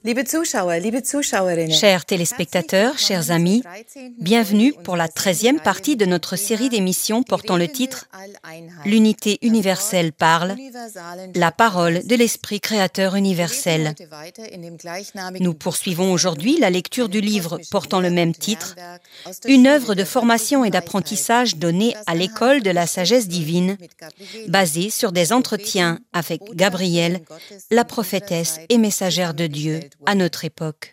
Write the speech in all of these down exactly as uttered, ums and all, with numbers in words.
Chers téléspectateurs, chers amis, bienvenue pour la treizième partie de notre série d'émissions portant le titre « L'unité universelle parle, la parole de l'Esprit créateur universel ». Nous poursuivons aujourd'hui la lecture du livre portant le même titre, une œuvre de formation et d'apprentissage donnée à l'école de la sagesse divine, basée sur des entretiens avec Gabrielle, la prophétesse et messagère de Dieu à notre époque.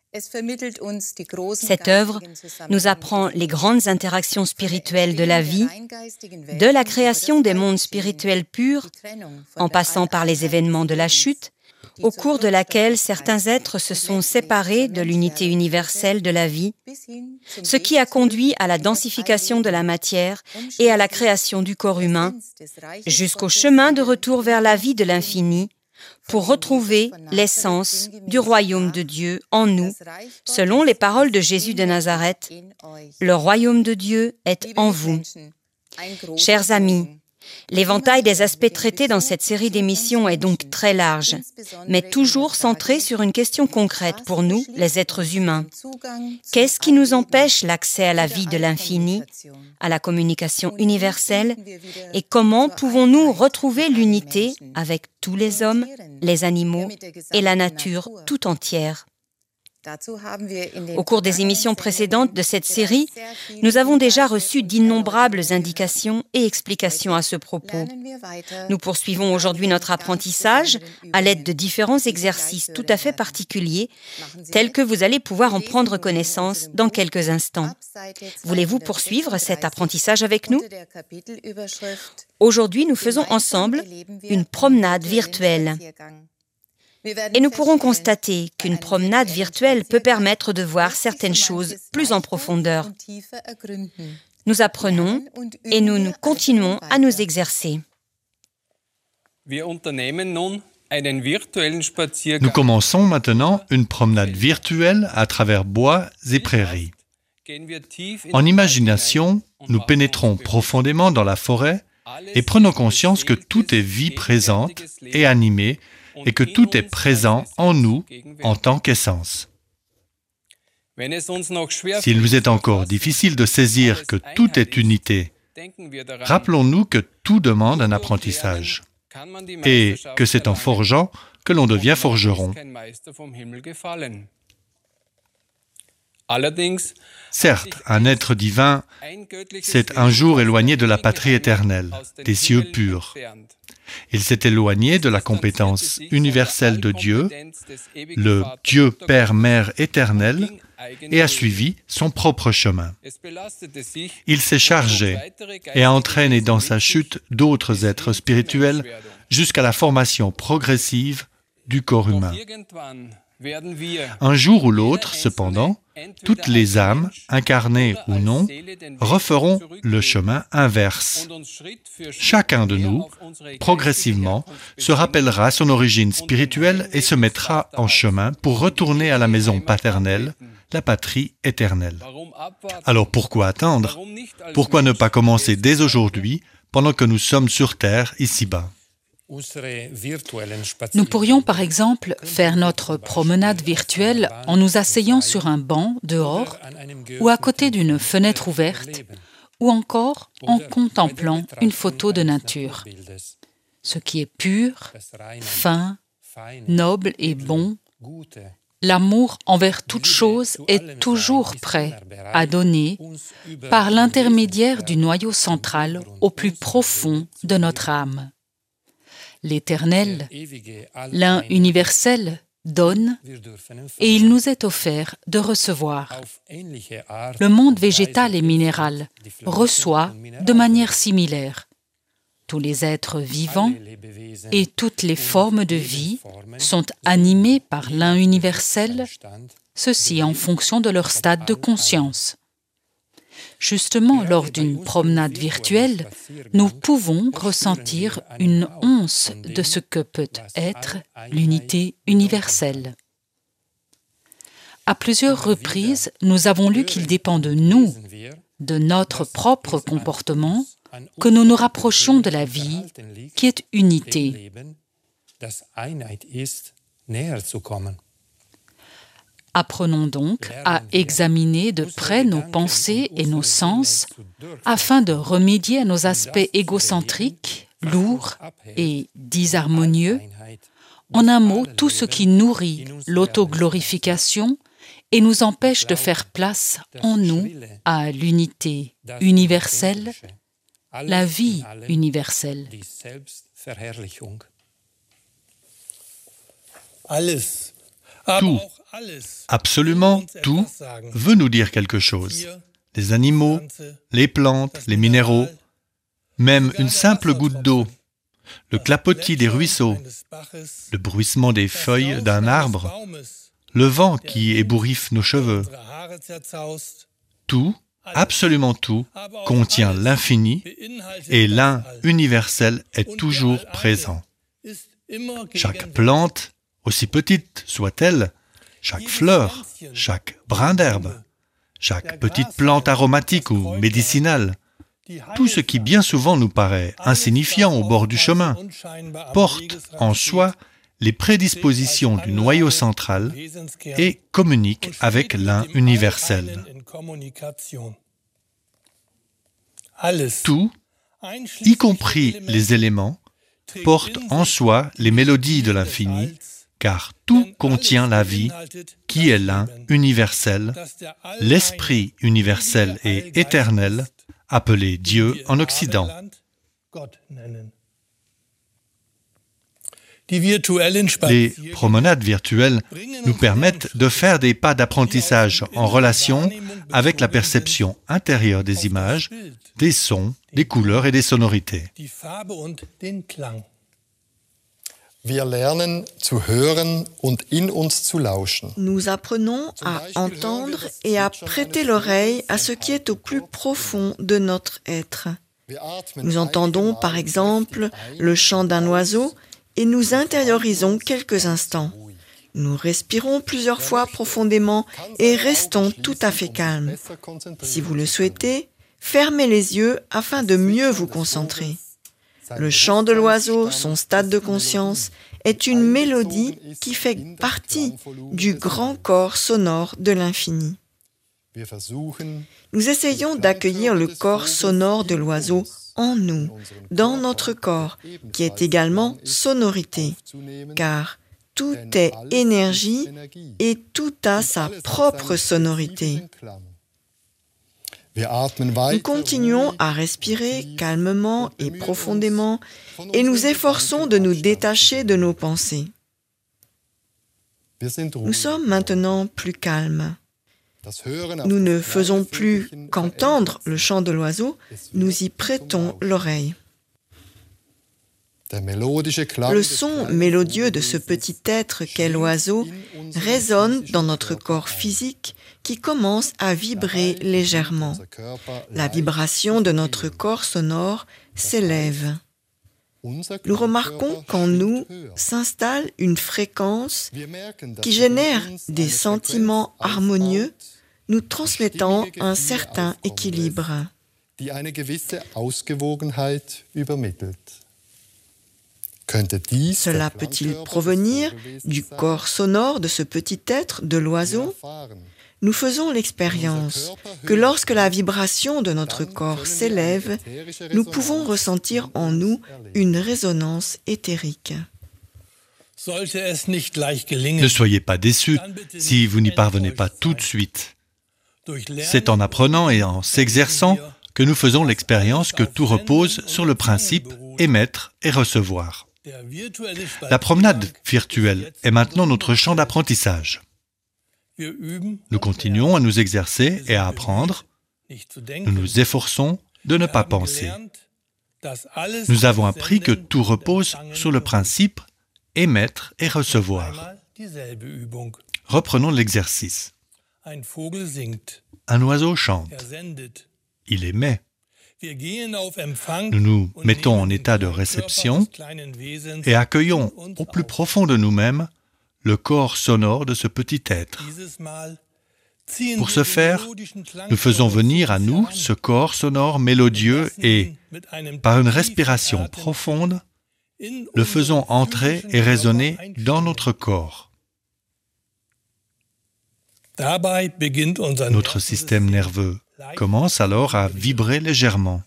Cette œuvre nous apprend les grandes interactions spirituelles de la vie, de la création des mondes spirituels purs, en passant par les événements de la chute, au cours de laquelle certains êtres se sont séparés de l'unité universelle de la vie, ce qui a conduit à la densification de la matière et à la création du corps humain, jusqu'au chemin de retour vers la vie de l'infini, pour retrouver l'essence du royaume de Dieu en nous, selon les paroles de Jésus de Nazareth. Le royaume de Dieu est en vous. Chers amis, l'éventail des aspects traités dans cette série d'émissions est donc très large, mais toujours centré sur une question concrète pour nous, les êtres humains. Qu'est-ce qui nous empêche l'accès à la vie de l'infini, à la communication universelle, et comment pouvons-nous retrouver l'unité avec tous les hommes, les animaux et la nature tout entière? Au cours des émissions précédentes de cette série, nous avons déjà reçu d'innombrables indications et explications à ce propos. Nous poursuivons aujourd'hui notre apprentissage à l'aide de différents exercices tout à fait particuliers, tels que vous allez pouvoir en prendre connaissance dans quelques instants. Voulez-vous poursuivre cet apprentissage avec nous? Aujourd'hui, nous faisons ensemble une promenade virtuelle. Et nous pourrons constater qu'une promenade virtuelle peut permettre de voir certaines choses plus en profondeur. Nous apprenons et nous, nous continuons à nous exercer. Nous commençons maintenant une promenade virtuelle à travers bois et prairies. En imagination, nous pénétrons profondément dans la forêt et prenons conscience que tout est vie présente et animée, et que tout est présent en nous en tant qu'essence. S'il nous est encore difficile de saisir que tout est unité, rappelons-nous que tout demande un apprentissage et que c'est en forgeant que l'on devient forgeron. Certes, un être divin s'est un jour éloigné de la patrie éternelle, des cieux purs. Il s'est éloigné de la compétence universelle de Dieu, le Dieu Père-Mère éternel, et a suivi son propre chemin. Il s'est chargé et a entraîné dans sa chute d'autres êtres spirituels jusqu'à la formation progressive du corps humain. Un jour ou l'autre, cependant, toutes les âmes, incarnées ou non, referont le chemin inverse. Chacun de nous, progressivement, se rappellera son origine spirituelle et se mettra en chemin pour retourner à la maison paternelle, la patrie éternelle. Alors pourquoi attendre? Pourquoi ne pas commencer dès aujourd'hui, pendant que nous sommes sur terre, ici-bas? Nous pourrions par exemple faire notre promenade virtuelle en nous asseyant sur un banc dehors ou à côté d'une fenêtre ouverte ou encore en contemplant une photo de nature. Ce qui est pur, fin, noble et bon, l'amour envers toute chose est toujours prêt à donner par l'intermédiaire du noyau central au plus profond de notre âme. L'Éternel, l'un universel, donne et il nous est offert de recevoir. Le monde végétal et minéral reçoit de manière similaire. Tous les êtres vivants et toutes les formes de vie sont animés par l'un universel, ceci en fonction de leur stade de conscience. Justement, lors d'une promenade virtuelle, nous pouvons ressentir une once de ce que peut être l'unité universelle. À plusieurs reprises, nous avons lu qu'il dépend de nous, de notre propre comportement, que nous nous rapprochions de la vie qui est unité. Apprenons donc à examiner de près nos pensées et nos sens afin de remédier à nos aspects égocentriques, lourds et disharmonieux. En un mot, tout ce qui nourrit l'autoglorification et nous empêche de faire place en nous à l'unité universelle, la vie universelle. Tout, absolument tout, veut nous dire quelque chose. Les animaux, les plantes, les minéraux, même une simple goutte d'eau, le clapotis des ruisseaux, le bruissement des feuilles d'un arbre, le vent qui ébouriffe nos cheveux. Tout, absolument tout, contient l'infini et l'un universel est toujours présent. Chaque plante, aussi petite soit-elle, chaque fleur, chaque brin d'herbe, chaque petite plante aromatique ou médicinale, tout ce qui bien souvent nous paraît insignifiant au bord du chemin, porte en soi les prédispositions du noyau central et communique avec l'un universel. Tout, y compris les éléments, porte en soi les mélodies de l'infini, car tout contient la vie, qui est l'un universel, l'esprit universel et éternel, appelé Dieu en Occident. Les promenades virtuelles nous permettent de faire des pas d'apprentissage en relation avec la perception intérieure des images, des sons, des couleurs et des sonorités. Nous apprenons à entendre et à prêter l'oreille à ce qui est au plus profond de notre être. Nous entendons par exemple le chant d'un oiseau et nous intériorisons quelques instants. Nous respirons plusieurs fois profondément et restons tout à fait calmes. Si vous le souhaitez, fermez les yeux afin de mieux vous concentrer. Le chant de l'oiseau, son stade de conscience, est une mélodie qui fait partie du grand corps sonore de l'infini. Nous essayons d'accueillir le corps sonore de l'oiseau en nous, dans notre corps, qui est également sonorité, car tout est énergie et tout a sa propre sonorité. Nous continuons à respirer calmement et profondément et nous efforçons de nous détacher de nos pensées. Nous sommes maintenant plus calmes. Nous ne faisons plus qu'entendre le chant de l'oiseau, nous y prêtons l'oreille. Le son mélodieux de ce petit être qu'est l'oiseau résonne dans notre corps physique qui commence à vibrer légèrement. La vibration de notre corps sonore s'élève. Nous remarquons qu'en nous s'installe une fréquence qui génère des sentiments harmonieux, nous transmettant un certain équilibre. Cela peut-il provenir du corps sonore de ce petit être, de l'oiseau ? Nous faisons l'expérience que lorsque la vibration de notre corps s'élève, nous pouvons ressentir en nous une résonance éthérique. Ne soyez pas déçus si vous n'y parvenez pas tout de suite. C'est en apprenant et en s'exerçant que nous faisons l'expérience que tout repose sur le principe émettre et recevoir. La promenade virtuelle est maintenant notre champ d'apprentissage. Nous continuons à nous exercer et à apprendre. Nous nous efforçons de ne pas penser. Nous avons appris que tout repose sur le principe émettre et recevoir. Reprenons l'exercice. Un oiseau chante. Il émet. Nous nous mettons en état de réception et accueillons au plus profond de nous-mêmes le corps sonore de ce petit être. Pour ce faire, nous faisons venir à nous ce corps sonore mélodieux et, par une respiration profonde, le faisons entrer et résonner dans notre corps. Notre système nerveux commence alors à vibrer légèrement.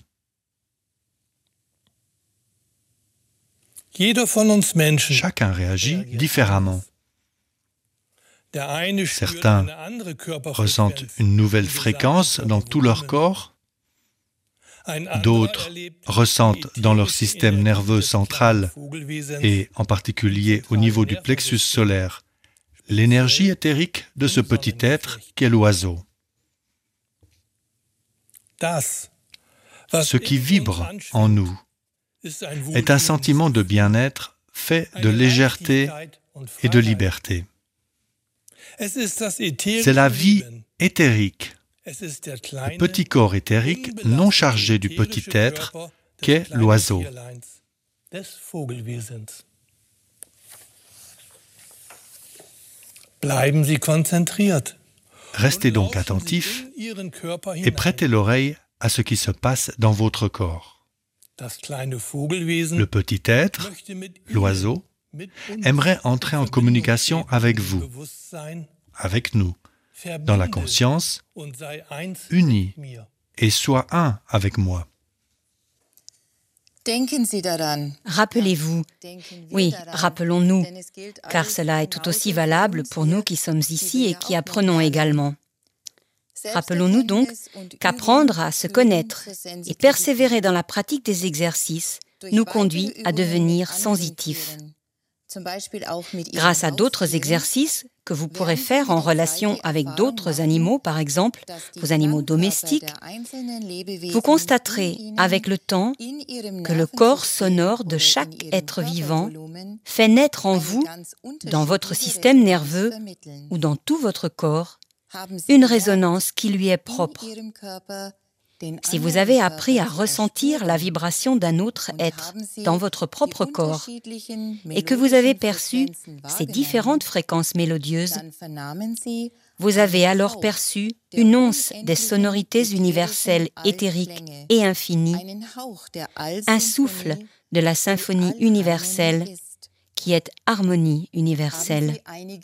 Chacun réagit différemment. Certains ressentent une nouvelle fréquence dans tout leur corps. D'autres ressentent dans leur système nerveux central, et en particulier au niveau du plexus solaire, l'énergie éthérique de ce petit être qu'est l'oiseau. Ce qui vibre en nous est un sentiment de bien-être fait de légèreté et de liberté. C'est la vie éthérique, le petit corps éthérique non chargé du petit être qu'est l'oiseau. Restez donc attentifs et prêtez l'oreille à ce qui se passe dans votre corps. Le petit être, l'oiseau, aimerait entrer en communication avec vous, avec nous, dans la conscience, unis, et soit un avec moi. Rappelez-vous, oui, rappelons-nous, car cela est tout aussi valable pour nous qui sommes ici et qui apprenons également. Rappelons-nous donc qu'apprendre à se connaître et persévérer dans la pratique des exercices nous conduit à devenir sensitifs. Grâce à d'autres exercices que vous pourrez faire en relation avec d'autres animaux, par exemple, vos animaux domestiques, vous constaterez avec le temps que le corps sonore de chaque être vivant fait naître en vous, dans votre système nerveux ou dans tout votre corps, une résonance qui lui est propre. Si vous avez appris à ressentir la vibration d'un autre être dans votre propre corps et que vous avez perçu ces différentes fréquences mélodieuses, vous avez alors perçu une once des sonorités universelles éthériques et infinies, un souffle de la symphonie universelle qui est harmonie universelle.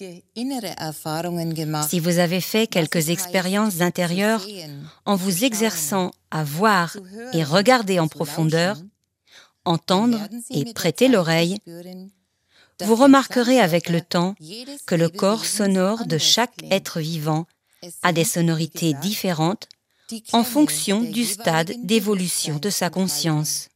Si vous avez fait quelques expériences intérieures en vous exerçant à voir et regarder en profondeur, entendre et prêter l'oreille, vous remarquerez avec le temps que le corps sonore de chaque être vivant a des sonorités différentes en fonction du stade d'évolution de sa conscience.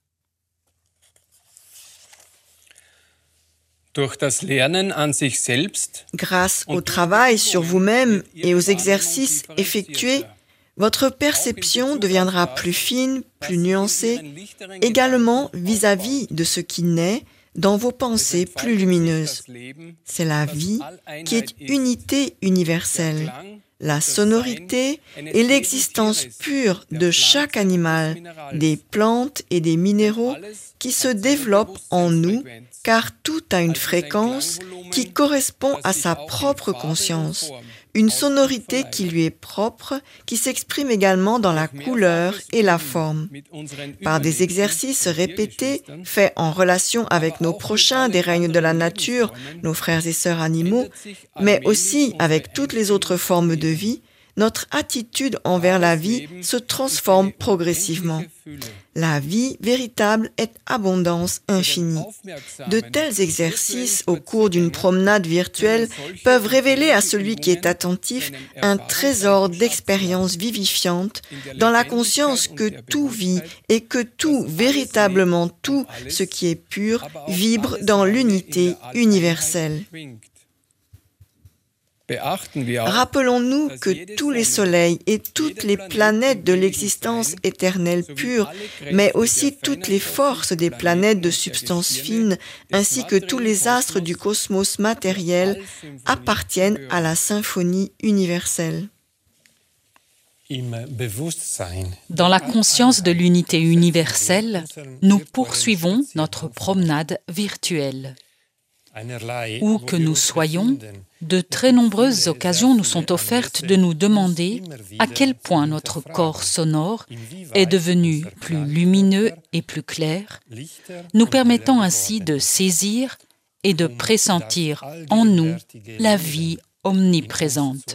Grâce au travail sur vous-même et aux exercices effectués, votre perception deviendra plus fine, plus nuancée, également vis-à-vis de ce qui naît dans vos pensées plus lumineuses. C'est la vie qui est unité universelle, la sonorité et l'existence pure de chaque animal, des plantes et des minéraux qui se développent en nous, car tout a une fréquence qui correspond à sa propre conscience, une sonorité qui lui est propre, qui s'exprime également dans la couleur et la forme. Par des exercices répétés, faits en relation avec nos prochains des règnes de la nature, nos frères et sœurs animaux, mais aussi avec toutes les autres formes de vie, notre attitude envers la vie se transforme progressivement. La vie véritable est abondance infinie. De tels exercices au cours d'une promenade virtuelle peuvent révéler à celui qui est attentif un trésor d'expériences vivifiantes dans la conscience que tout vit et que tout, véritablement tout ce qui est pur, vibre dans l'unité universelle. Rappelons-nous que tous les soleils et toutes les planètes de l'existence éternelle pure, mais aussi toutes les forces des planètes de substance fine, ainsi que tous les astres du cosmos matériel, appartiennent à la symphonie universelle. Dans la conscience de l'unité universelle, nous poursuivons notre promenade virtuelle. Où que nous soyons, de très nombreuses occasions nous sont offertes de nous demander à quel point notre corps sonore est devenu plus lumineux et plus clair, nous permettant ainsi de saisir et de pressentir en nous la vie omniprésente.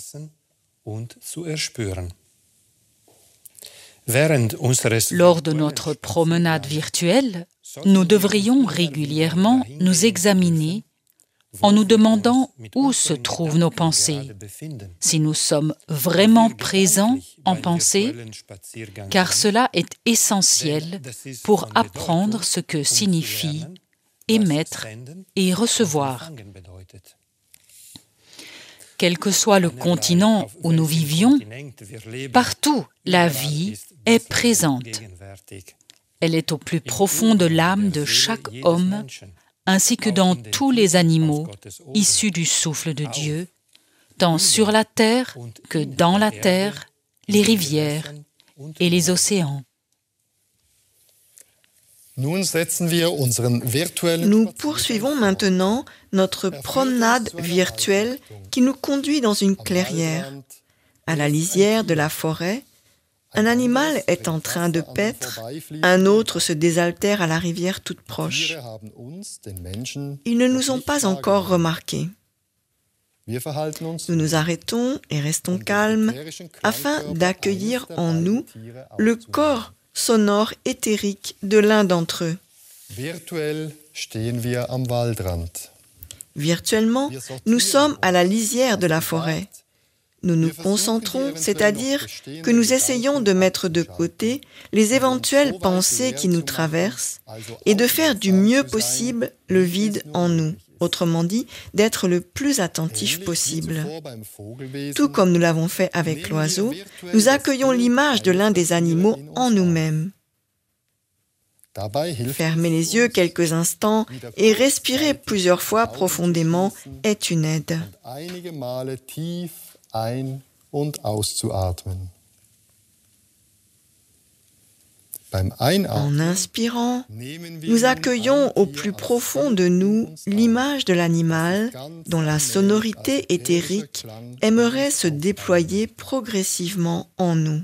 Lors de notre promenade virtuelle, nous devrions régulièrement nous examiner en nous demandant où se trouvent nos pensées, si nous sommes vraiment présents en pensée, car cela est essentiel pour apprendre ce que signifie émettre et recevoir. Quel que soit le continent où nous vivions, partout la vie est présente. Elle est au plus profond de l'âme de chaque homme, ainsi que dans tous les animaux issus du souffle de Dieu, tant sur la terre que dans la terre, les rivières et les océans. Nous poursuivons maintenant notre promenade virtuelle qui nous conduit dans une clairière. À la lisière de la forêt, un animal est en train de paître, un autre se désaltère à la rivière toute proche. Ils ne nous ont pas encore remarqués. Nous nous arrêtons et restons calmes afin d'accueillir en nous le corps sonore éthérique de l'un d'entre eux. Virtuellement, nous sommes à la lisière de la forêt. Nous nous concentrons, c'est-à-dire que nous essayons de mettre de côté les éventuelles pensées qui nous traversent et de faire du mieux possible le vide en nous, autrement dit, d'être le plus attentif possible. Tout comme nous l'avons fait avec l'oiseau, nous accueillons l'image de l'un des animaux en nous-mêmes. Fermer les yeux quelques instants et respirer plusieurs fois profondément est une aide. Ein- und auszuatmen. En inspirant, nous accueillons au plus profond de nous l'image de l'animal dont la sonorité éthérique aimerait se déployer progressivement en nous.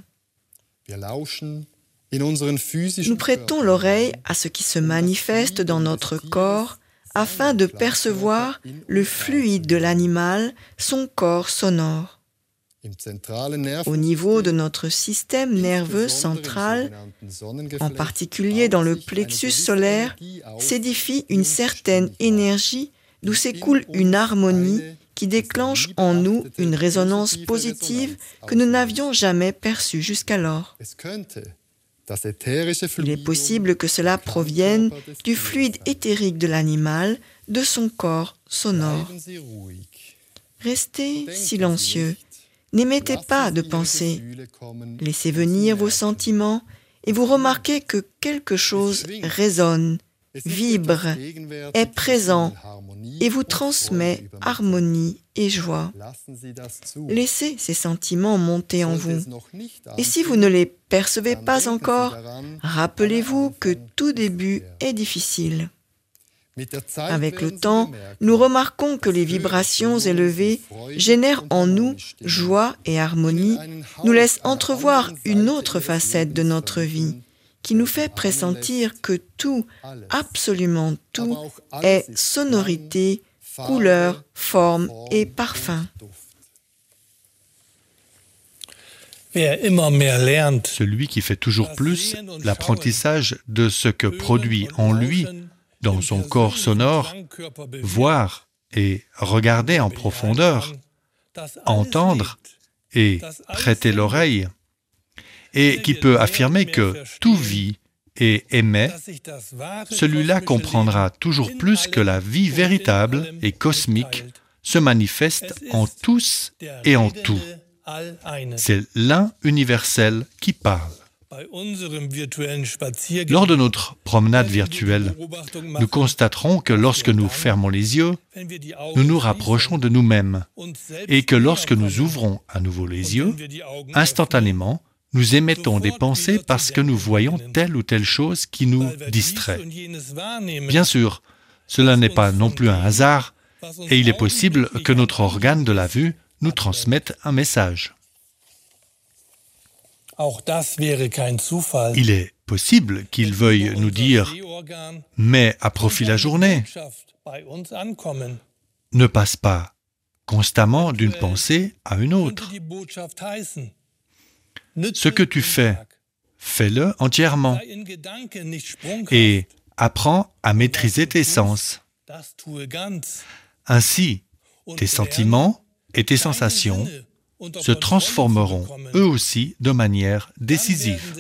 Nous prêtons l'oreille à ce qui se manifeste dans notre corps afin de percevoir le fluide de l'animal, son corps sonore. Au niveau de notre système nerveux central, en particulier dans le plexus solaire, s'édifie une certaine énergie d'où s'écoule une harmonie qui déclenche en nous une résonance positive que nous n'avions jamais perçue jusqu'alors. Il est possible que cela provienne du fluide éthérique de l'animal, de son corps sonore. Restez silencieux. N'émettez pas de pensée. Laissez venir vos sentiments et vous remarquez que quelque chose résonne, vibre, est présent et vous transmet harmonie et joie. Laissez ces sentiments monter en vous. Et si vous ne les percevez pas encore, rappelez-vous que tout début est difficile. Avec le temps, nous remarquons que les vibrations élevées génèrent en nous joie et harmonie, nous laissent entrevoir une autre facette de notre vie, qui nous fait pressentir que tout, absolument tout, est sonorité, couleur, forme et parfum. Celui qui fait toujours plus l'apprentissage de ce que produit en lui, dans son corps sonore, voir et regarder en profondeur, entendre et prêter l'oreille, et qui peut affirmer que tout vit et émet, celui-là comprendra toujours plus que la vie véritable et cosmique se manifeste en tous et en tout. C'est l'un universel qui parle. Lors de notre promenade virtuelle, nous constaterons que lorsque nous fermons les yeux, nous nous rapprochons de nous-mêmes et que lorsque nous ouvrons à nouveau les yeux, instantanément, nous émettons des pensées parce que nous voyons telle ou telle chose qui nous distrait. Bien sûr, cela n'est pas non plus un hasard et il est possible que notre organe de la vue nous transmette un message. Il est possible qu'il veuille nous dire « mais à profit la journée ». Ne passe pas constamment d'une pensée à une autre. Ce que tu fais, fais-le entièrement et apprends à maîtriser tes sens. Ainsi, tes sentiments et tes sensations se transformeront eux aussi de manière décisive.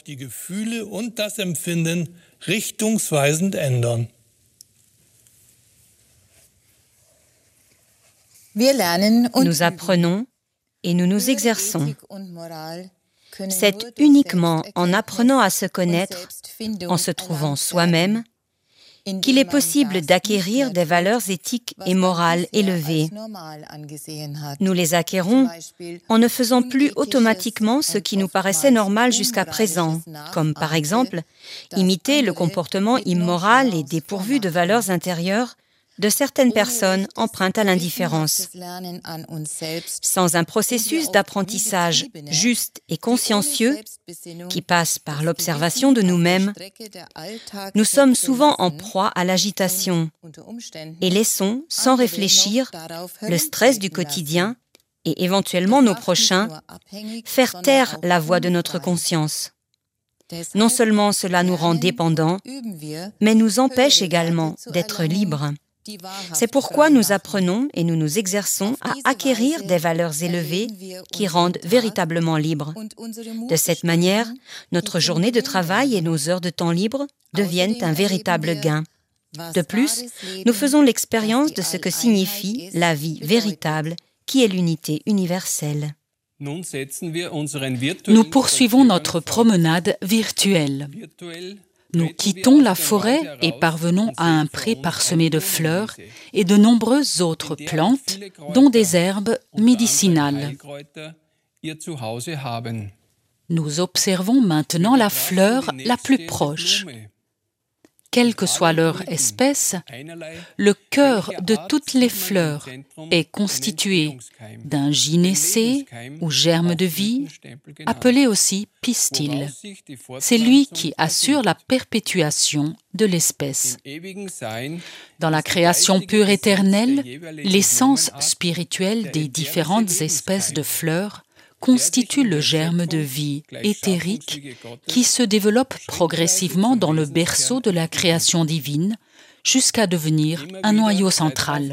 Nous apprenons et nous nous exerçons. C'est uniquement en apprenant à se connaître, en se trouvant soi-même, qu'il est possible d'acquérir des valeurs éthiques et morales élevées. Nous les acquérons en ne faisant plus automatiquement ce qui nous paraissait normal jusqu'à présent, comme par exemple imiter le comportement immoral et dépourvu de valeurs intérieures de certaines personnes empreintes à l'indifférence. Sans un processus d'apprentissage juste et consciencieux qui passe par l'observation de nous-mêmes, nous sommes souvent en proie à l'agitation et laissons, sans réfléchir, le stress du quotidien et éventuellement nos prochains faire taire la voix de notre conscience. Non seulement cela nous rend dépendants, mais nous empêche également d'être libres. C'est pourquoi nous apprenons et nous nous exerçons à acquérir des valeurs élevées qui rendent véritablement libres. De cette manière, notre journée de travail et nos heures de temps libre deviennent un véritable gain. De plus, nous faisons l'expérience de ce que signifie la vie véritable, qui est l'unité universelle. Nous poursuivons notre promenade virtuelle. Nous quittons la forêt et parvenons à un pré parsemé de fleurs et de nombreuses autres plantes, dont des herbes médicinales. Nous observons maintenant la fleur la plus proche. Quelle que soit leur espèce, le cœur de toutes les fleurs est constitué d'un gynécée ou germe de vie, appelé aussi pistil. C'est lui qui assure la perpétuation de l'espèce. Dans la création pure éternelle, l'essence spirituelle des différentes espèces de fleurs constitue le germe de vie éthérique qui se développe progressivement dans le berceau de la création divine jusqu'à devenir un noyau central.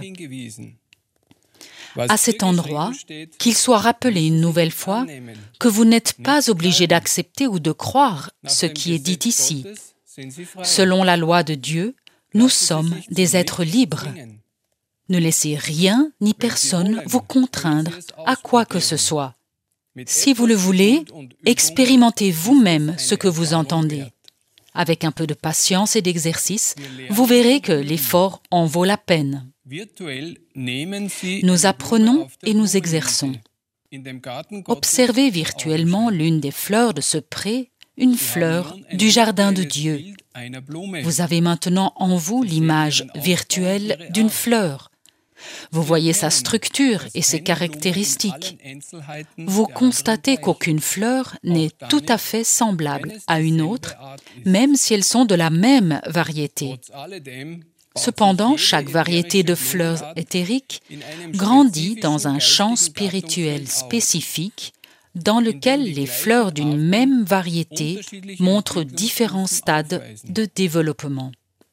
À cet endroit, qu'il soit rappelé une nouvelle fois que vous n'êtes pas obligé d'accepter ou de croire ce qui est dit ici. Selon la loi de Dieu, nous sommes des êtres libres. Ne laissez rien ni personne vous contraindre à quoi que ce soit. Si vous le voulez, expérimentez vous-même ce que vous entendez. Avec un peu de patience et d'exercice, vous verrez que l'effort en vaut la peine. Nous apprenons et nous exerçons. Observez virtuellement l'une des fleurs de ce pré, une fleur du jardin de Dieu. Vous avez maintenant en vous l'image virtuelle d'une fleur. Vous voyez sa structure et ses caractéristiques. Vous constatez qu'aucune fleur n'est tout à fait semblable à une autre, même si elles sont de la même variété. Cependant, chaque variété de fleurs éthériques grandit dans un champ spirituel spécifique dans lequel les fleurs d'une même variété montrent différents stades de développement.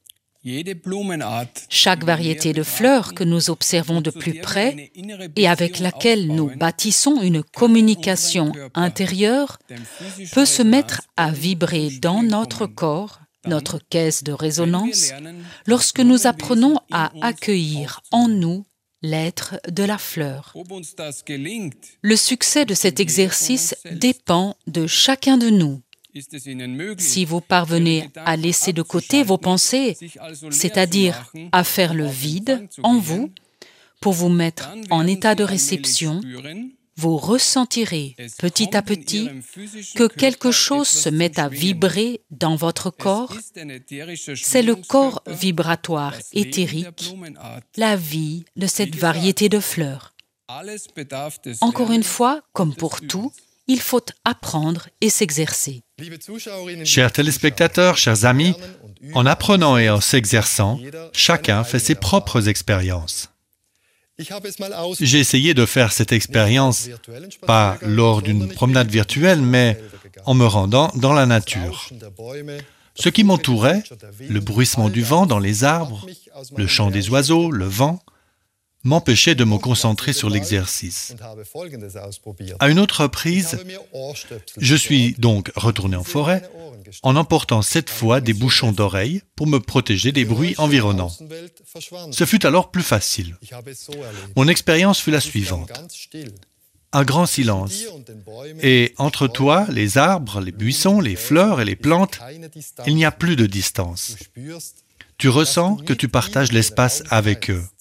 Chaque variété de fleurs que nous observons de plus près et avec laquelle nous bâtissons une communication intérieure peut se mettre à vibrer dans notre corps, notre caisse de résonance, lorsque nous apprenons à accueillir en nous l'être de la fleur. Le succès de cet exercice dépend de chacun de nous. Si vous parvenez à laisser de côté vos pensées, c'est-à-dire à faire le vide en vous, pour vous mettre en état de réception, vous ressentirez petit à petit que quelque chose se met à vibrer dans votre corps. C'est le corps vibratoire éthérique, la vie de cette variété de fleurs. Encore une fois, comme pour tout, il faut apprendre et s'exercer. Chers téléspectateurs, chers amis, en apprenant et en s'exerçant, chacun fait ses propres expériences. J'ai essayé de faire cette expérience, pas lors d'une promenade virtuelle, mais en me rendant dans la nature. Ce qui m'entourait, le bruissement du vent dans les arbres, le chant des oiseaux, le vent, m'empêchait de me concentrer sur l'exercice. À une autre reprise, je suis donc retourné en forêt en emportant cette fois des bouchons d'oreilles pour me protéger des bruits environnants. Ce fut alors plus facile. Mon expérience fut la suivante. Un grand silence. Et entre toi, les arbres, les buissons, les fleurs et les plantes, il n'y a plus de distance. Tu ressens que tu partages l'espace avec eux.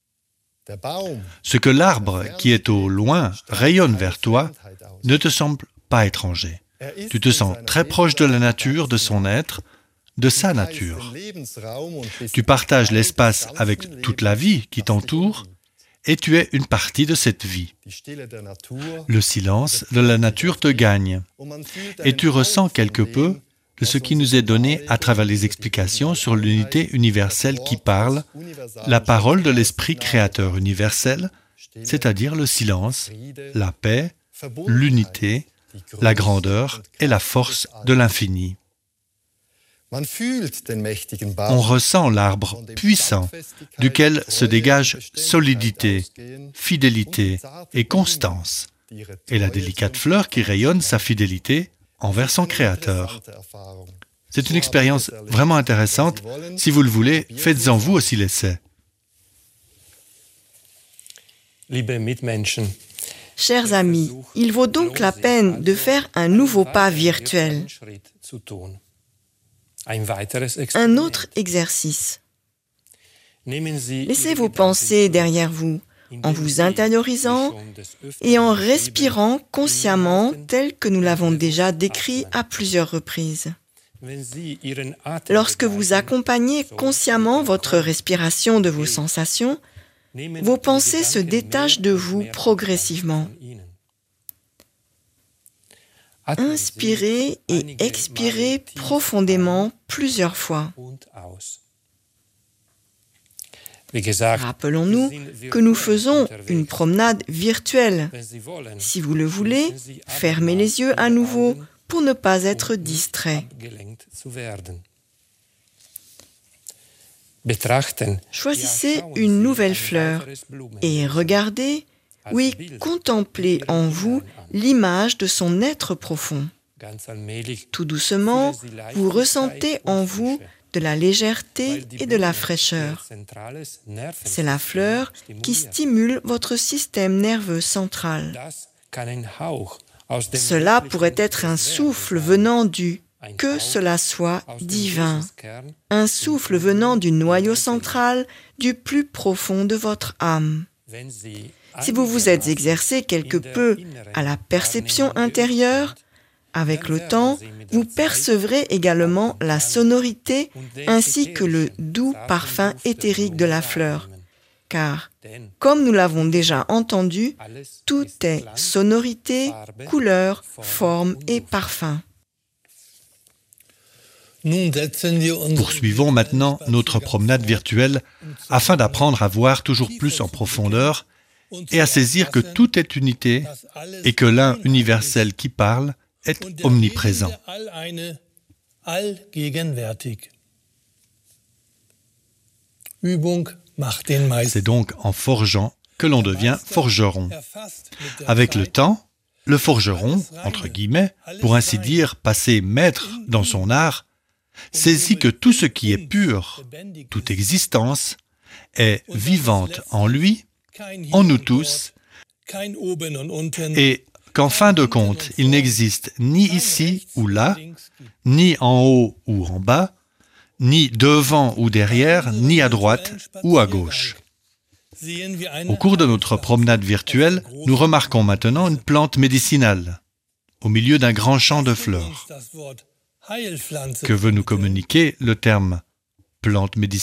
Ce que l'arbre qui est au loin rayonne vers toi ne te semble pas étranger. Tu te sens très proche de la nature, de son être, de sa nature. Tu partages l'espace avec toute la vie qui t'entoure et tu es une partie de cette vie. Le silence de la nature te gagne et tu ressens quelque peu de ce qui nous est donné à travers les explications sur l'unité universelle qui parle, la parole de l'Esprit créateur universel, c'est-à-dire le silence, la paix, l'unité, la grandeur et la force de l'infini. On ressent l'arbre puissant, duquel se dégage solidité, fidélité et constance, et la délicate fleur qui rayonne sa fidélité envers son Créateur. C'est une expérience vraiment intéressante. Si vous le voulez, faites-en vous aussi l'essai. Chers amis, il vaut donc la peine de faire un nouveau pas virtuel. Un autre exercice. Laissez vos pensées derrière vous, en vous intériorisant et en respirant consciemment tel que nous l'avons déjà décrit à plusieurs reprises. Lorsque vous accompagnez consciemment votre respiration de vos sensations, vos pensées se détachent de vous progressivement. Inspirez et expirez profondément plusieurs fois. Rappelons-nous que nous faisons une promenade virtuelle. Si vous le voulez, fermez les yeux à nouveau pour ne pas être distrait. Choisissez une nouvelle fleur et regardez, oui, contemplez en vous l'image de son être profond. Tout doucement, vous ressentez en vous de la légèreté et de la fraîcheur. C'est la fleur qui stimule votre système nerveux central. Cela pourrait être un souffle venant du « que cela soit divin », un souffle venant du noyau central du plus profond de votre âme. Si vous vous êtes exercé quelque peu à la perception intérieure, avec le temps, vous percevrez également la sonorité ainsi que le doux parfum éthérique de la fleur. Car, comme nous l'avons déjà entendu, tout est sonorité, couleur, forme et parfum. Poursuivons maintenant notre promenade virtuelle afin d'apprendre à voir toujours plus en profondeur et à saisir que tout est unité et que l'un universel qui parle est omniprésent. C'est donc en forgeant que l'on devient forgeron. Avec le temps, le forgeron, entre guillemets, pour ainsi dire, passer maître dans son art, saisit que tout ce qui est pur, toute existence, est vivante en lui, en nous tous, et qu'en fin de compte, il n'existe ni ici ou là, ni en haut ou en bas, ni devant ou derrière, ni à droite ou à gauche. Au cours de notre promenade virtuelle, nous remarquons maintenant une plante médicinale, au milieu d'un grand champ de fleurs. Que veut nous communiquer le terme « plante médicinale » ?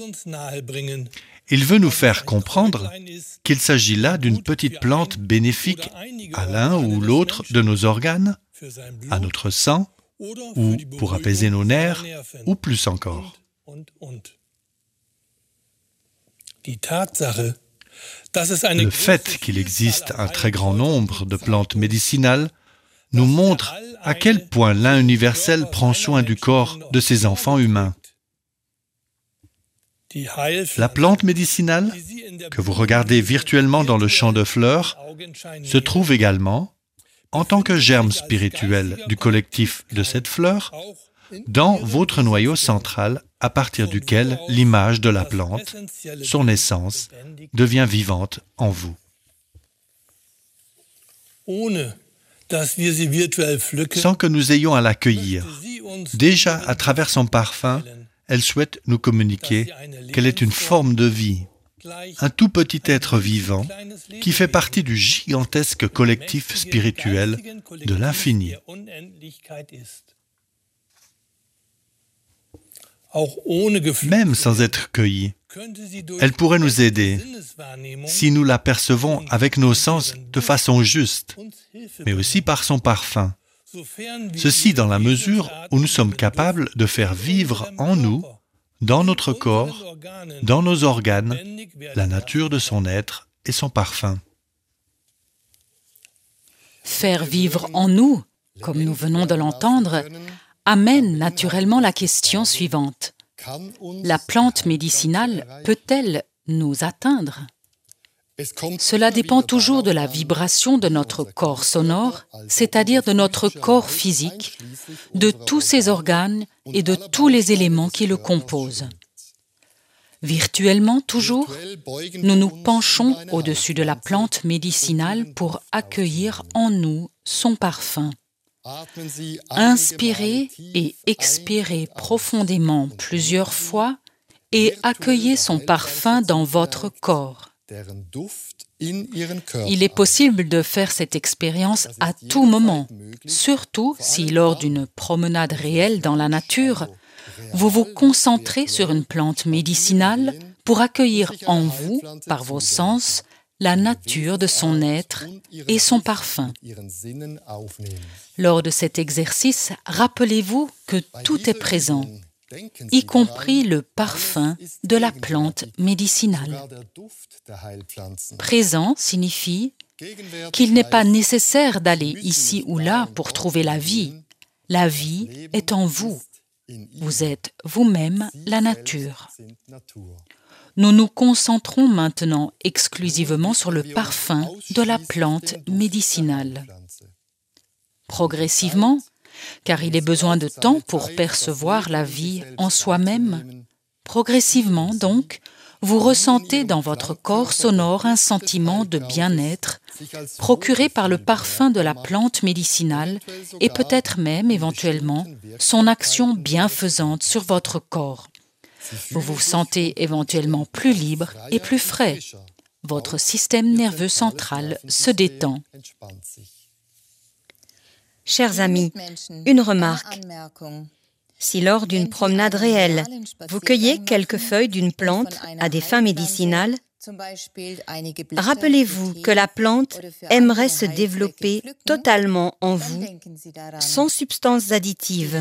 Il veut nous faire comprendre qu'il s'agit là d'une petite plante bénéfique à l'un ou l'autre de nos organes, à notre sang, ou pour apaiser nos nerfs, ou plus encore. Le fait qu'il existe un très grand nombre de plantes médicinales nous montre à quel point l'un universel prend soin du corps de ses enfants humains. La plante médicinale, que vous regardez virtuellement dans le champ de fleurs, se trouve également, en tant que germe spirituel du collectif de cette fleur, dans votre noyau central, à partir duquel l'image de la plante, son essence, devient vivante en vous. Sans que nous ayons à l'accueillir, déjà à travers son parfum, elle souhaite nous communiquer qu'elle est une forme de vie, un tout petit être vivant qui fait partie du gigantesque collectif spirituel de l'infini. Même sans être cueillie, elle pourrait nous aider si nous la percevons avec nos sens de façon juste, mais aussi par son parfum. Ceci dans la mesure où nous sommes capables de faire vivre en nous, dans notre corps, dans nos organes, la nature de son être et son parfum. Faire vivre en nous, comme nous venons de l'entendre, amène naturellement la question suivante. La plante médicinale peut-elle nous atteindre? Cela dépend toujours de la vibration de notre corps sonore, c'est-à-dire de notre corps physique, de tous ses organes et de tous les éléments qui le composent. Virtuellement toujours, nous nous penchons au-dessus de la plante médicinale pour accueillir en nous son parfum. Inspirez et expirez profondément plusieurs fois et accueillez son parfum dans votre corps. Il est possible de faire cette expérience à tout moment, surtout si lors d'une promenade réelle dans la nature, vous vous concentrez sur une plante médicinale pour accueillir en vous, par vos sens, la nature de son être et son parfum. Lors de cet exercice, rappelez-vous que tout est présent, y compris le parfum de la plante médicinale. Présent signifie qu'il n'est pas nécessaire d'aller ici ou là pour trouver la vie. La vie est en vous. Vous êtes vous-même la nature. Nous nous concentrons maintenant exclusivement sur le parfum de la plante médicinale. Progressivement, car il est besoin de temps pour percevoir la vie en soi-même, progressivement donc, vous ressentez dans votre corps sonore un sentiment de bien-être procuré par le parfum de la plante médicinale et peut-être même, éventuellement, son action bienfaisante sur votre corps. Vous vous sentez éventuellement plus libre et plus frais. Votre système nerveux central se détend. Chers amis, une remarque. Si lors d'une promenade réelle, vous cueillez quelques feuilles d'une plante à des fins médicinales, rappelez-vous que la plante aimerait se développer totalement en vous, sans substances additives.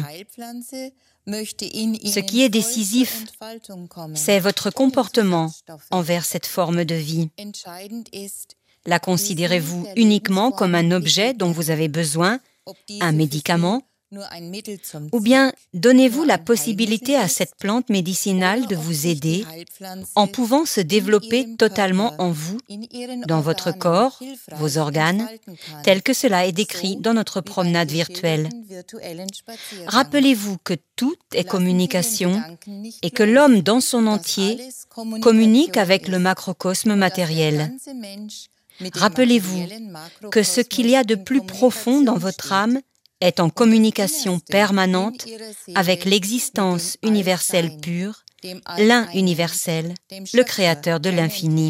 Ce qui est décisif, c'est votre comportement envers cette forme de vie. La considérez-vous uniquement comme un objet dont vous avez besoin, un médicament, ou bien donnez-vous la possibilité à cette plante médicinale de vous aider en pouvant se développer totalement en vous, dans votre corps, vos organes, tel que cela est décrit dans notre promenade virtuelle. Rappelez-vous que tout est communication et que l'homme dans son entier communique avec le macrocosme matériel. Rappelez-vous que ce qu'il y a de plus profond dans votre âme est en communication permanente avec l'existence universelle pure, l'un universel, le Créateur de l'infini.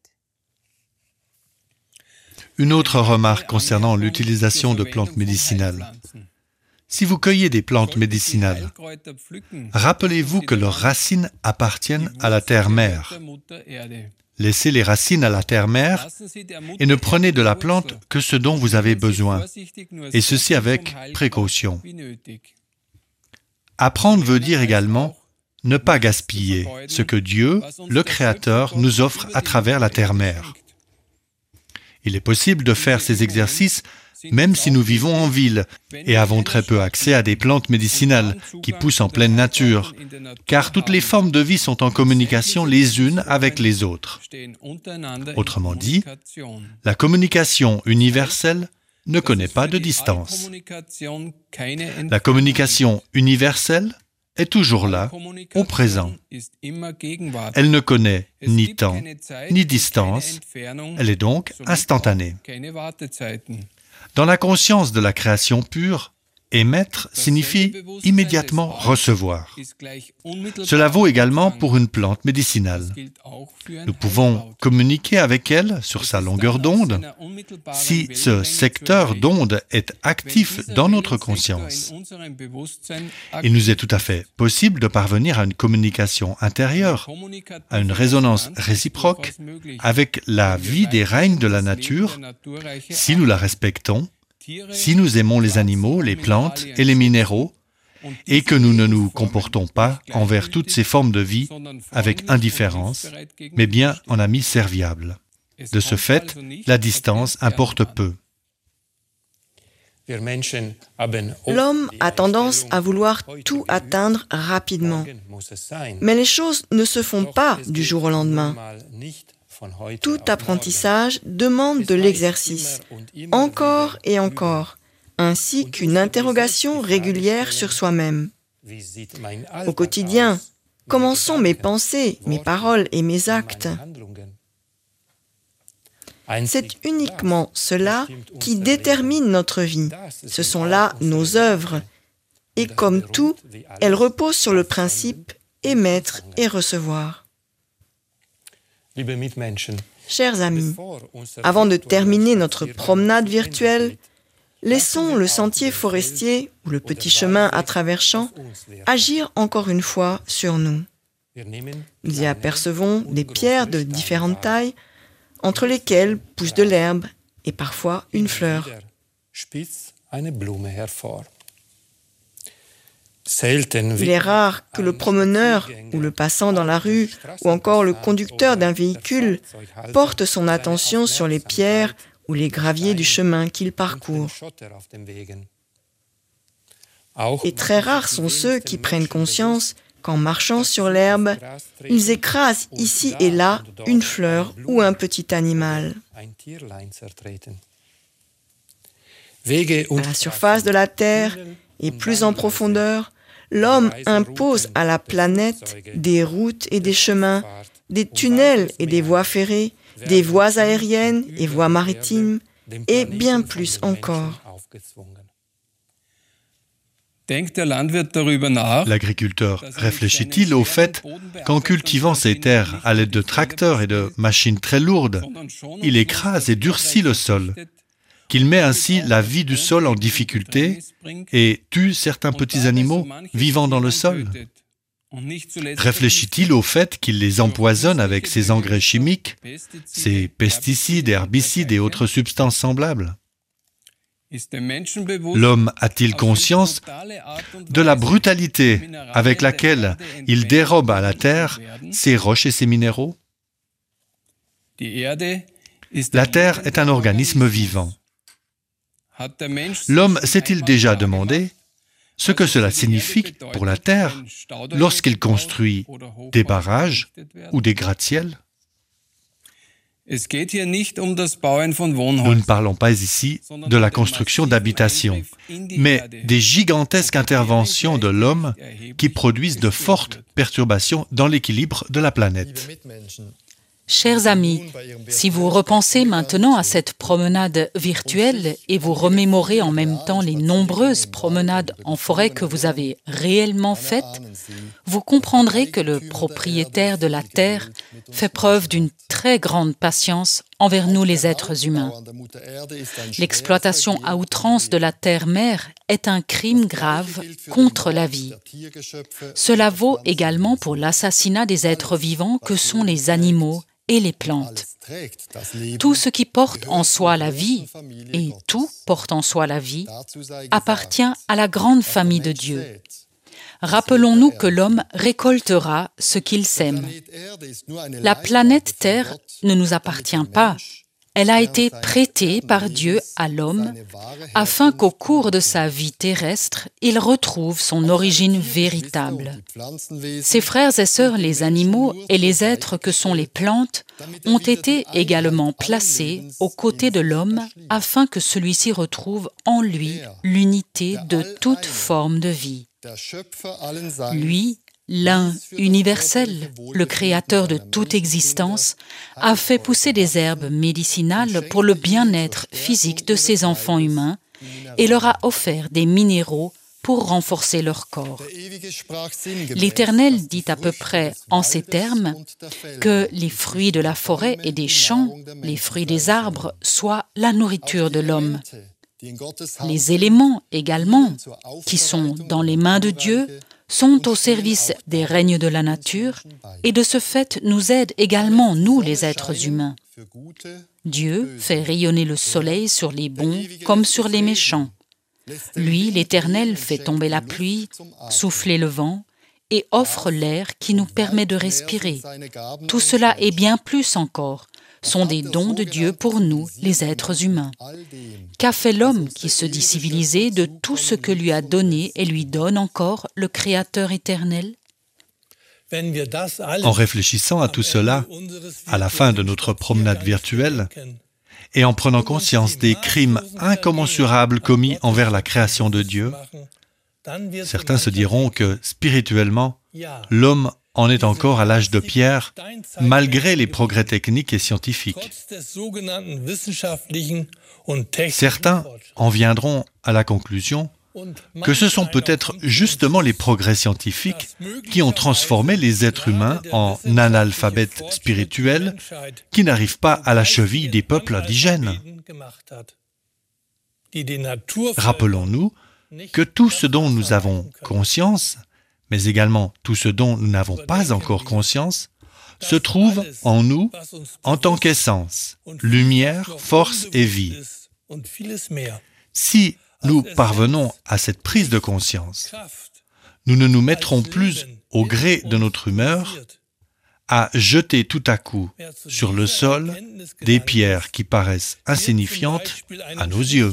Une autre remarque concernant l'utilisation de plantes médicinales. Si vous cueillez des plantes médicinales, rappelez-vous que leurs racines appartiennent à la terre-mère. Laissez les racines à la terre-mère et ne prenez de la plante que ce dont vous avez besoin, et ceci avec précaution. Apprendre veut dire également ne pas gaspiller ce que Dieu, le Créateur, nous offre à travers la terre-mère. Il est possible de faire ces exercices même si nous vivons en ville et avons très peu accès à des plantes médicinales qui poussent en pleine nature, car toutes les formes de vie sont en communication les unes avec les autres. Autrement dit, la communication universelle ne connaît pas de distance. La communication universelle est toujours là, au présent. Elle ne connaît ni temps, ni distance, elle est donc instantanée. Dans la conscience de la création pure, émettre signifie immédiatement recevoir. Cela vaut également pour une plante médicinale. Nous pouvons communiquer avec elle sur sa longueur d'onde si ce secteur d'onde est actif dans notre conscience. Il nous est tout à fait possible de parvenir à une communication intérieure, à une résonance réciproque avec la vie des règnes de la nature si nous la respectons, si nous aimons les animaux, les plantes et les minéraux, et que nous ne nous comportons pas envers toutes ces formes de vie avec indifférence, mais bien en amis serviables. De ce fait, la distance importe peu. L'homme a tendance à vouloir tout atteindre rapidement, mais les choses ne se font pas du jour au lendemain. Tout apprentissage demande de l'exercice, encore et encore, ainsi qu'une interrogation régulière sur soi-même. Au quotidien, comment sont mes pensées, mes paroles et mes actes ? C'est uniquement cela qui détermine notre vie. Ce sont là nos œuvres. Et comme tout, elles reposent sur le principe émettre et recevoir. Chers amis, avant de terminer notre promenade virtuelle, laissons le sentier forestier ou le petit chemin à travers champs agir encore une fois sur nous. Nous y apercevons des pierres de différentes tailles, entre lesquelles pousse de l'herbe et parfois une fleur. Il est rare que le promeneur ou le passant dans la rue ou encore le conducteur d'un véhicule porte son attention sur les pierres ou les graviers du chemin qu'il parcourt. Et très rares sont ceux qui prennent conscience qu'en marchant sur l'herbe, ils écrasent ici et là une fleur ou un petit animal. À la surface de la Terre et plus en profondeur, l'homme impose à la planète des routes et des chemins, des tunnels et des voies ferrées, des voies aériennes et voies maritimes, et bien plus encore. L'agriculteur réfléchit-il au fait qu'en cultivant ses terres à l'aide de tracteurs et de machines très lourdes, il écrase et durcit le sol, qu'il met ainsi la vie du sol en difficulté et tue certains petits animaux vivant dans le sol? Réfléchit-il au fait qu'il les empoisonne avec ses engrais chimiques, ses pesticides, herbicides et autres substances semblables? L'homme a-t-il conscience de la brutalité avec laquelle il dérobe à la terre ses roches et ses minéraux? La terre est un organisme vivant. L'homme s'est-il déjà demandé ce que cela signifie pour la terre lorsqu'il construit des barrages ou des gratte-ciels? Nous ne parlons pas ici de la construction d'habitations, mais des gigantesques interventions de l'homme qui produisent de fortes perturbations dans l'équilibre de la planète. Chers amis, si vous repensez maintenant à cette promenade virtuelle et vous remémorez en même temps les nombreuses promenades en forêt que vous avez réellement faites, vous comprendrez que le propriétaire de la terre fait preuve d'une très grande patience envers nous les êtres humains. L'exploitation à outrance de la terre-mère est un crime grave contre la vie. Cela vaut également pour l'assassinat des êtres vivants que sont les animaux et les plantes. Tout ce qui porte en soi la vie, et tout porte en soi la vie, appartient à la grande famille de Dieu. Rappelons-nous que l'homme récoltera ce qu'il sème. La planète Terre ne nous appartient pas. Elle a été prêtée par Dieu à l'homme afin qu'au cours de sa vie terrestre, il retrouve son origine véritable. Ses frères et sœurs, les animaux et les êtres que sont les plantes, ont été également placés aux côtés de l'homme afin que celui-ci retrouve en lui l'unité de toute forme de vie. Lui, l'un universel, le créateur de toute existence, a fait pousser des herbes médicinales pour le bien-être physique de ses enfants humains et leur a offert des minéraux pour renforcer leur corps. L'Éternel dit à peu près en ces termes que les fruits de la forêt et des champs, les fruits des arbres, soient la nourriture de l'homme. Les éléments également, qui sont dans les mains de Dieu, sont au service des règnes de la nature et de ce fait nous aident également, nous les êtres humains. Dieu fait rayonner le soleil sur les bons comme sur les méchants. Lui, l'Éternel, fait tomber la pluie, souffler le vent et offre l'air qui nous permet de respirer. Tout cela et bien plus encore sont des dons de Dieu pour nous, les êtres humains. Qu'a fait l'homme qui se dit civilisé de tout ce que lui a donné et lui donne encore le Créateur éternel? En réfléchissant à tout cela, à la fin de notre promenade virtuelle, et en prenant conscience des crimes incommensurables commis envers la création de Dieu, certains se diront que, spirituellement, l'homme en est encore à l'âge de pierre, malgré les progrès techniques et scientifiques. Certains en viendront à la conclusion que ce sont peut-être justement les progrès scientifiques qui ont transformé les êtres humains en analphabètes spirituels qui n'arrivent pas à la cheville des peuples indigènes. Rappelons-nous que tout ce dont nous avons conscience, mais également tout ce dont nous n'avons pas encore conscience, se trouve en nous en tant qu'essence, lumière, force et vie. Si nous parvenons à cette prise de conscience, nous ne nous mettrons plus au gré de notre humeur à jeter tout à coup sur le sol des pierres qui paraissent insignifiantes à nos yeux.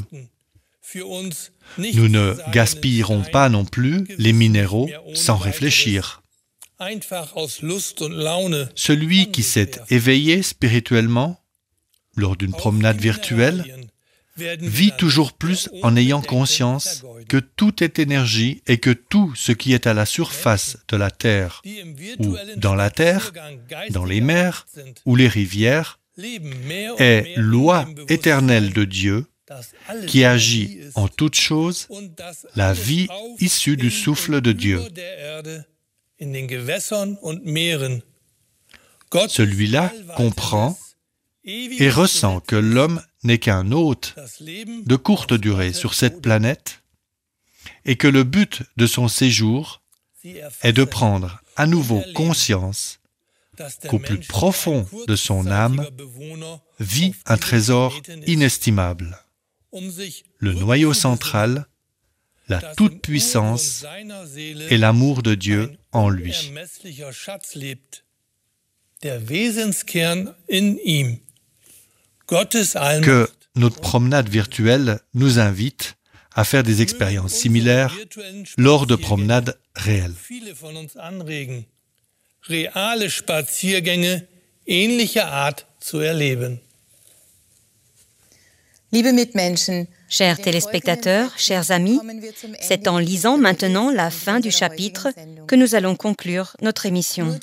Nous ne gaspillerons pas non plus les minéraux sans réfléchir. Celui qui s'est éveillé spirituellement lors d'une promenade virtuelle vit toujours plus en ayant conscience que tout est énergie et que tout ce qui est à la surface de la terre ou dans la terre, dans les mers ou les rivières, est loi éternelle de Dieu qui agit en toutes choses, la vie issue du souffle de Dieu. Celui-là comprend et ressent que l'homme n'est qu'un hôte de courte durée sur cette planète et que le but de son séjour est de prendre à nouveau conscience qu'au plus profond de son âme vit un trésor inestimable. Le noyau central, la toute-puissance et l'amour de Dieu en lui. Que notre promenade virtuelle nous invite à faire des expériences similaires lors de promenades réelles. Reale Spaziergänge ähnlicher Art zu erleben. Chers téléspectateurs, chers amis, c'est en lisant maintenant la fin du chapitre que nous allons conclure notre émission.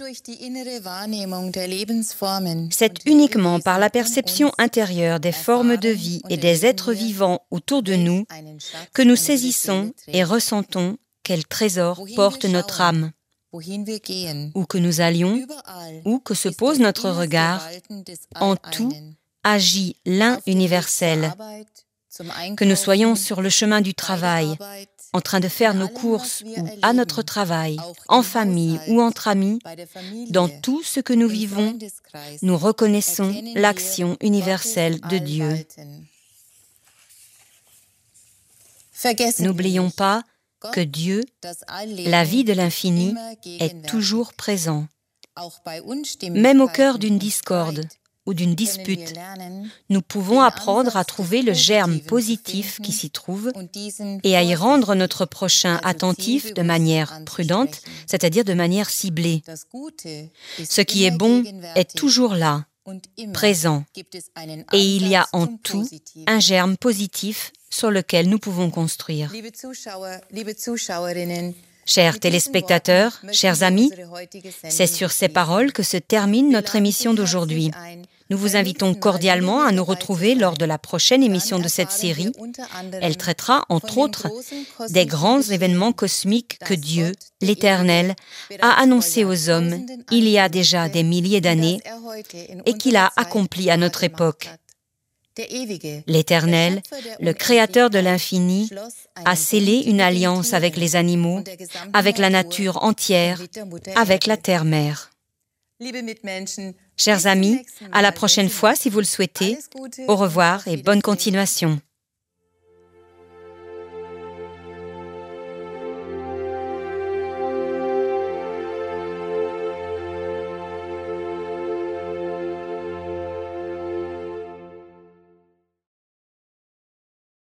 C'est uniquement par la perception intérieure des formes de vie et des êtres vivants autour de nous que nous saisissons et ressentons quel trésor porte notre âme. Où que nous allions, où que se pose notre regard, en tout agit l'un universel. Que nous soyons sur le chemin du travail, en train de faire nos courses ou à notre travail, en famille ou entre amis, dans tout ce que nous vivons, nous reconnaissons l'action universelle de Dieu. N'oublions pas que Dieu, la vie de l'infini, est toujours présent. Même au cœur d'une discorde ou d'une dispute, nous pouvons apprendre à trouver le germe positif qui s'y trouve et à y rendre notre prochain attentif de manière prudente, c'est-à-dire de manière ciblée. Ce qui est bon est toujours là, présent, et il y a en tout un germe positif sur lequel nous pouvons construire. Chers téléspectateurs, chers amis, c'est sur ces paroles que se termine notre émission d'aujourd'hui. Nous vous invitons cordialement à nous retrouver lors de la prochaine émission de cette série. Elle traitera, entre autres, des grands événements cosmiques que Dieu, l'Éternel, a annoncés aux hommes il y a déjà des milliers d'années et qu'il a accomplis à notre époque. L'Éternel, le Créateur de l'infini, a scellé une alliance avec les animaux, avec la nature entière, avec la terre-mère. Chers amis, à la prochaine fois si vous le souhaitez. Au revoir et bonne continuation.